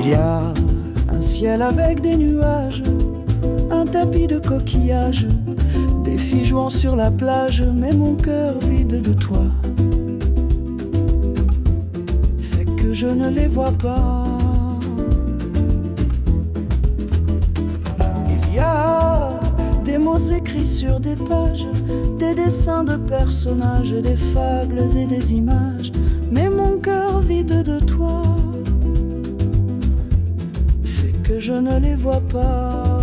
Il y a un ciel avec des nuages, un tapis de coquillages, des filles jouant sur la plage, mais mon cœur vide de toi fait que je ne les vois pas. Il y a des mots écrits sur des pages, des dessins de personnages, des fables et des images, mais mon cœur vide de toi fait que je ne les vois pas.